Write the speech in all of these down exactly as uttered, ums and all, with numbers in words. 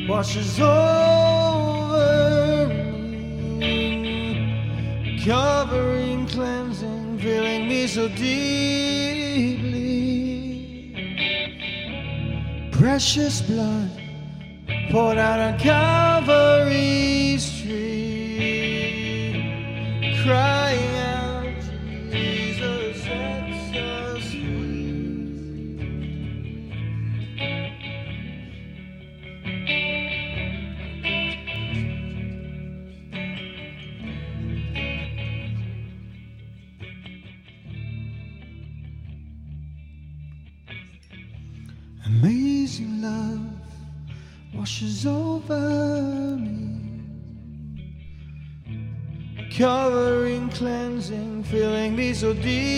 washes over me, covering, cleansing, filling me so deeply. Precious blood poured out on Calvary's tree, crying out, Jesus sets us free. Amazing love washes over me, covering, cleansing, filling me so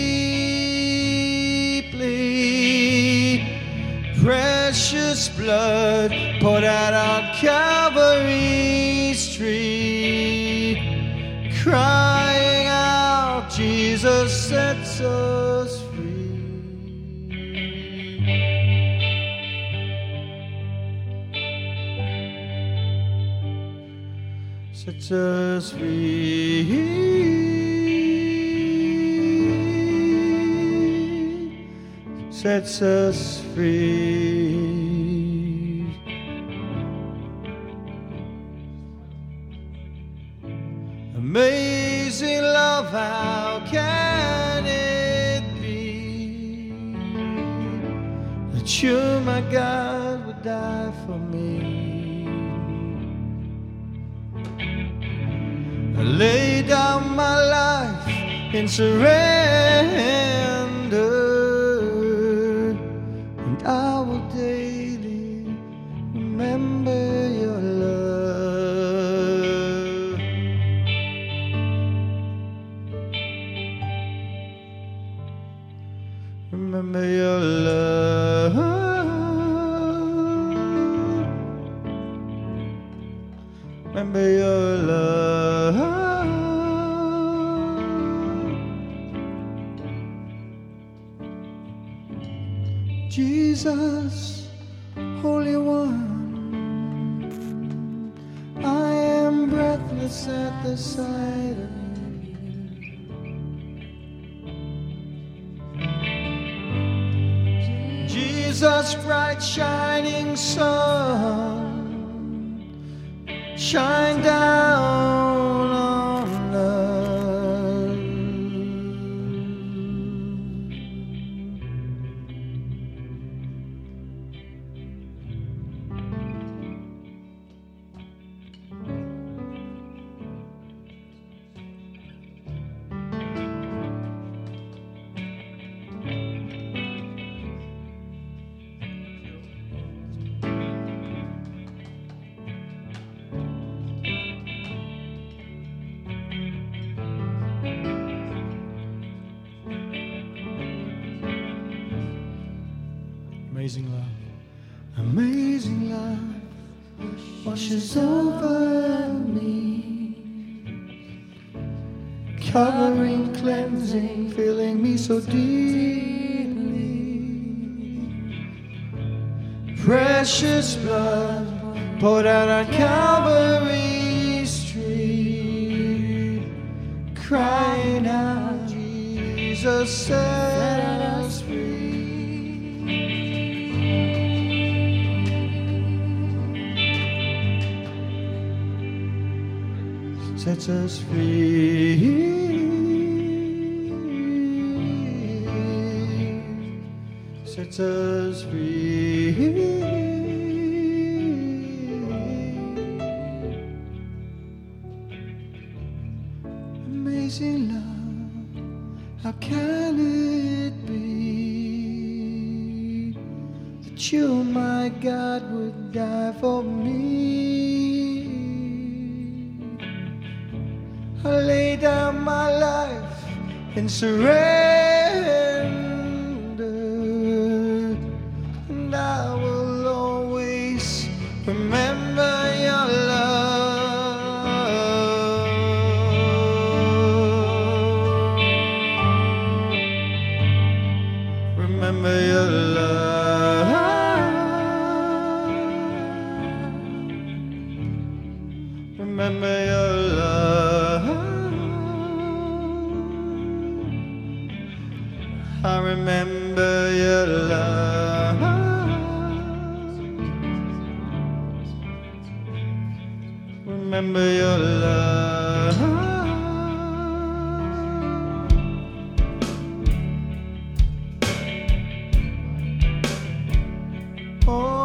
deeply. Precious blood poured out on Calvary's tree, crying out, Jesus sets us free. Sets us free, sets us free. Amazing love, how can it be that you, my God, would die for me? I lay down my life in surrender, and I will daily remember your love. Remember your love. Remember your love. Jesus, Holy One, I am breathless at the sight of you. Jesus, bright shining sun, shine down on us. Amazing love, amazing love washes over me, covering, cleansing, filling me so deeply. Precious blood poured out on Calvary's tree, crying out, Jesus set us free. Sets us free, sets us free. Amazing love, how can it be that you, my God, would die for me? I lay down my life in surrender, and I will always remember your love. Remember your love. remember your love. I remember your love. Remember your love. Oh.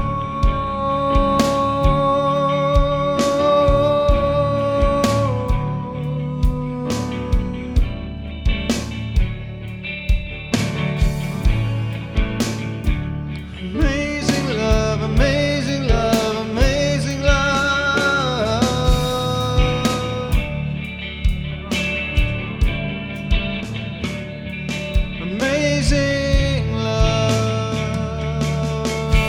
Amazing love, amazing love, amazing love. Amazing love.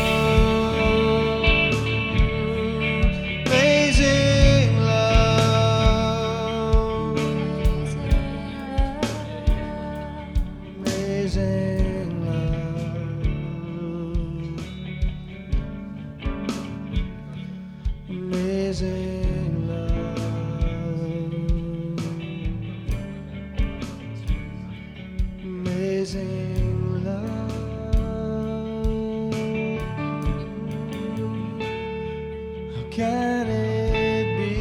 Amazing love. Amazing love. Amazing love. Amazing love. How can it be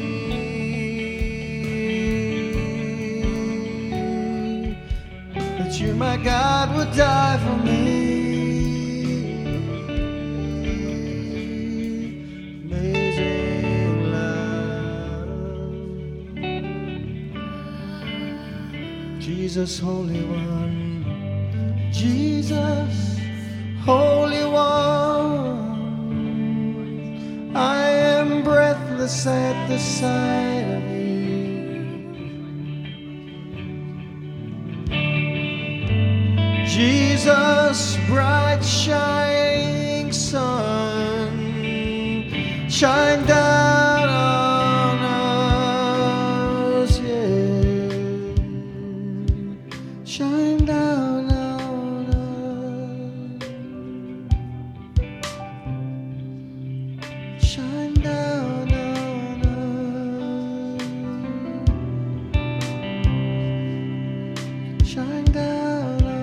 that you, my God, would die for me? Amazing love. Jesus, Holy One. Jesus, Holy One. I am breathless at the sight of you. Jesus, bright shining sun, shine down on us, yeah. Shine down on us. Shine down on us. Shine down on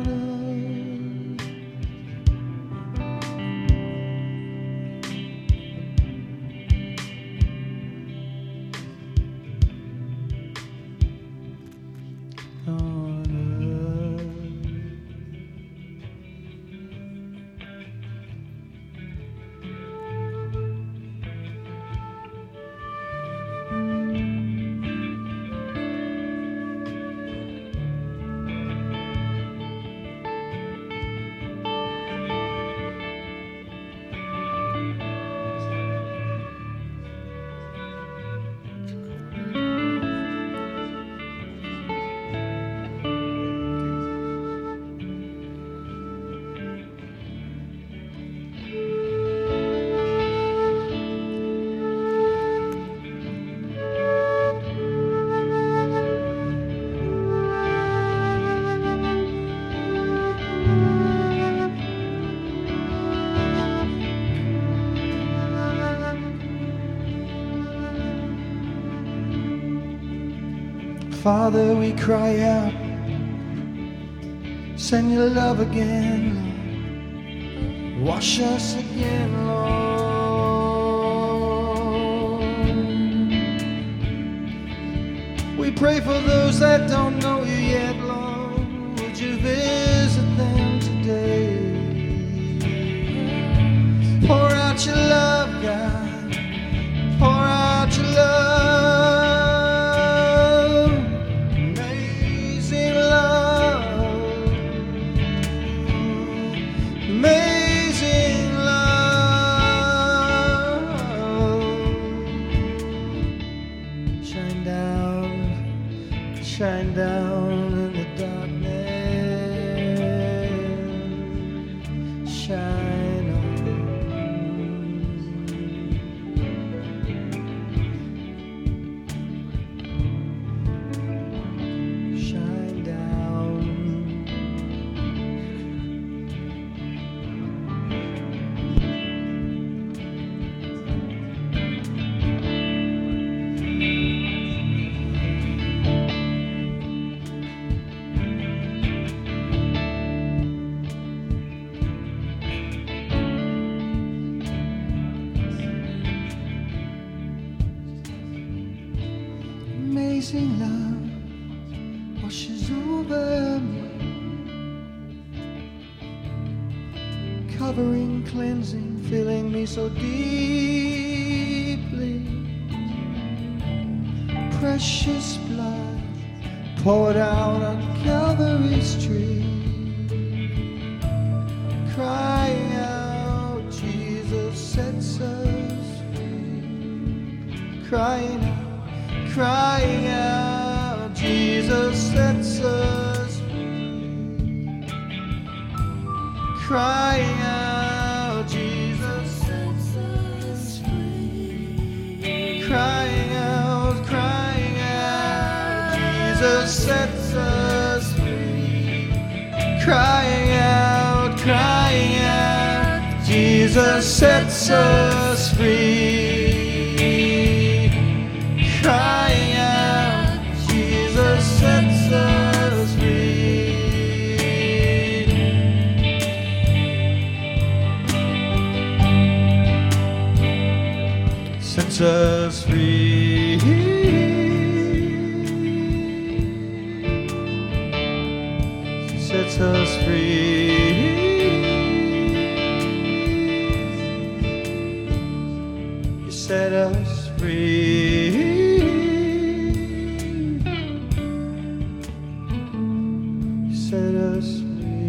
Father, we cry out, send your love again, Lord. Wash us again, Lord. We pray for those that don't know you yet, Lord. Would you visit them today? Pour out your love, God. Pour out your love. Amazing love. Shine down, shine down in the darkness. Shine on. Shine down. amazing love washes over me, covering, cleansing, filling me so deeply. Precious blood poured out on Calvary's tree, crying out, Jesus sets us free. Crying out, crying out, Jesus sets us free. Crying out, Jesus sets us free. Crying out, crying out, Jesus sets us free. Crying out, crying out, Jesus sets us free. Crying out, Jesus sets us free. Sets us free. Sets us free. You set us free. You set us free.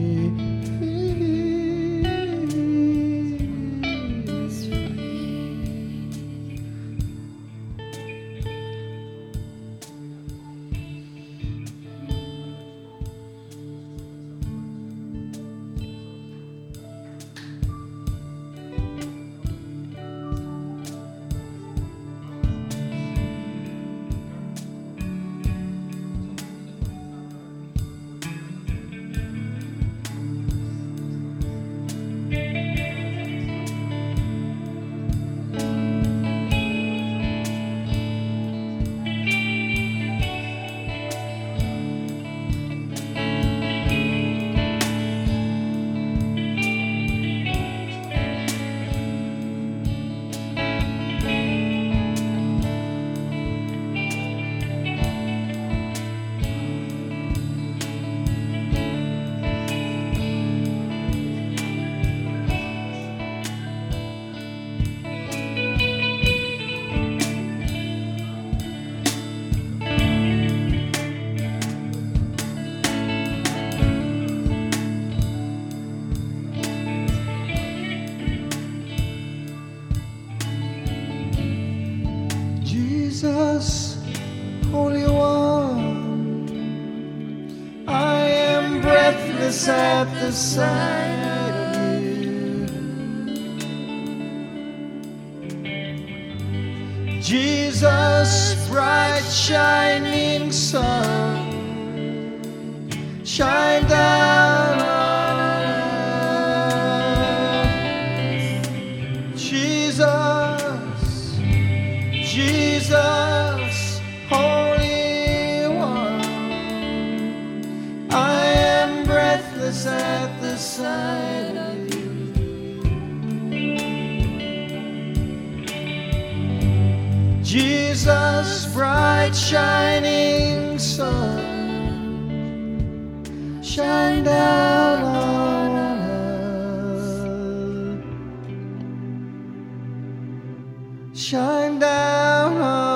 Jesus, Holy One, I am breathless at the sight of you. Jesus, bright shining sun, shine down on us. Jesus, Jesus, Holy One, I am breathless at the sight of you. Jesus, bright shining sun, shine down on us. Shine down on us.